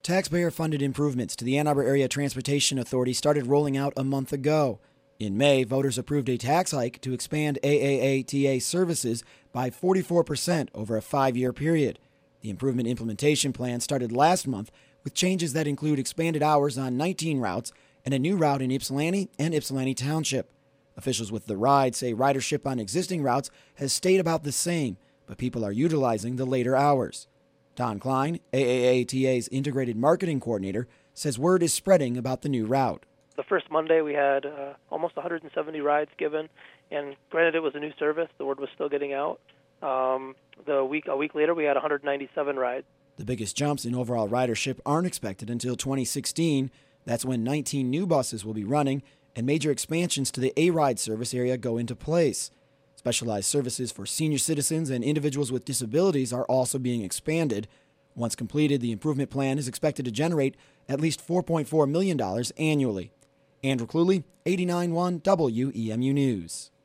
Taxpayer-funded improvements to the Ann Arbor Area Transportation Authority started rolling out a month ago. In May, voters approved a tax hike to expand AAATA services by 44% over a 5-year period. The improvement implementation plan started last month with changes that include expanded hours on 19 routes and a new route in Ypsilanti and Ypsilanti Township. Officials with the ride say ridership on existing routes has stayed about the same, but people are utilizing the later hours. Don Klein, AAATA's integrated marketing coordinator, says word is spreading about the new route. The first Monday we had almost 170 rides given, and granted it was a new service, the word was still getting out. A week later we had 197 rides. The biggest jumps in overall ridership aren't expected until 2016. That's when 19 new buses will be running and major expansions to the A-Ride service area go into place. Specialized services for senior citizens and individuals with disabilities are also being expanded. Once completed, the improvement plan is expected to generate at least $4.4 million annually. Andrew Cluley, 89.1 WEMU News.